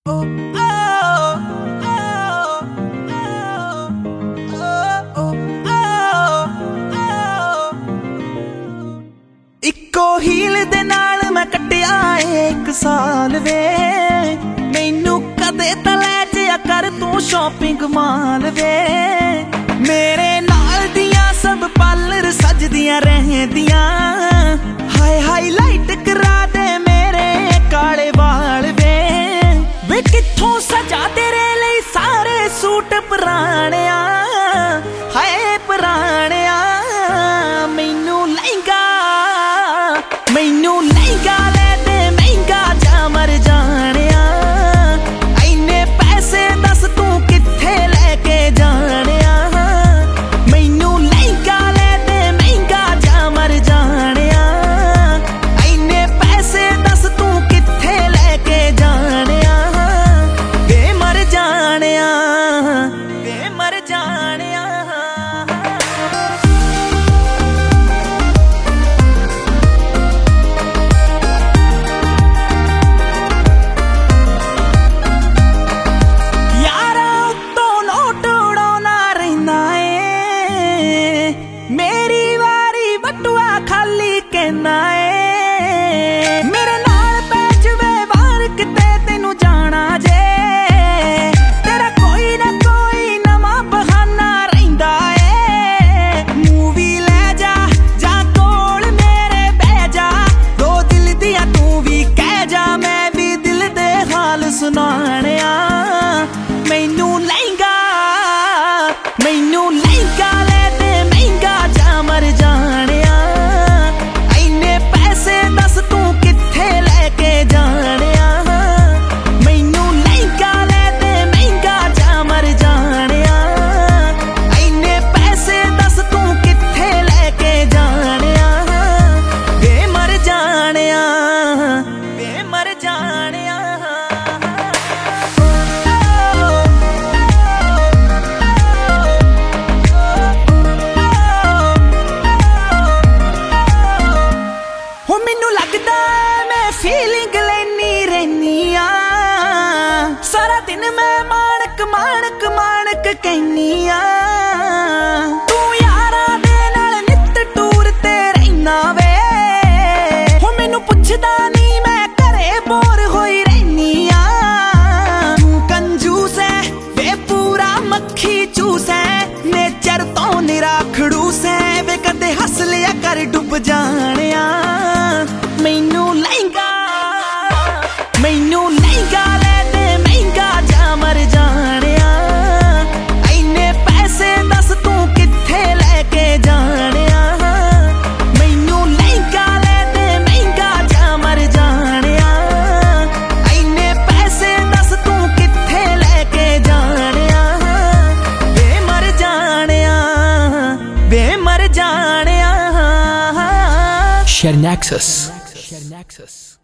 इक्को हील दे नाल मैं कट्टिया 1 साल वे। मैनू कदे तां लै जिया कर तू शॉपिंग माल वे। मेरे नाल दियां सब पार्लर सजदियां रहंदियां। हाय हाईलाइट करा दे मेरे काले वाल वे। वे कित्थों सजा तेरे लई सारे सूट पुराणिया। हाय पुराणिया मैनू लहंगा ले दे महंगा जा मर जानिया। इन्ने पैसे दस तू कित्थे लेके जानिया। मैनू लहंगा ले दे महंगा जा मर जानिया। इन्ने पैसे दस तू कित्थे लेके जानिया। वे मर जानिया वे मर जानिया। मेरे नाल पै जवे वार किते तेनू जाना जे। तेरा कोई ना कोई नवा बहाना रहिंदा ए। मूवी ले जा कोल मेरे बह जा। 2 दिल दियां तू भी कह जा मैं भी दिल दे हाल सुनाणिया। मैनू लहंगा ले दे महंगा जा मर जानिया। फीलिंग लेनी रहनी आ सारा दिन मैं माणक माणक माणक कहनी आ। तू यारा दे नाल नित टूर ते रहना वे। हो मैनू पुछदा नहीं मैं घरे बोर होई रहनी आ। तू कंजूस है वे पूरा मक्खी चूस है। नेचर तो निरा खड़ूस है वे कदे हस लिया कर डुब जानिया। मैनू लहंगा ले दे महंगा जा मर जानिया। इन्ने पैसे दस तू कित्थे लेके जानिया। मैनू लहंगा ले दे महंगा जा मर जानिया। इन्ने पैसे दस तू कित्थे लेके जानिया। वे मर जानिया वे मर जानिया। Share Nexus.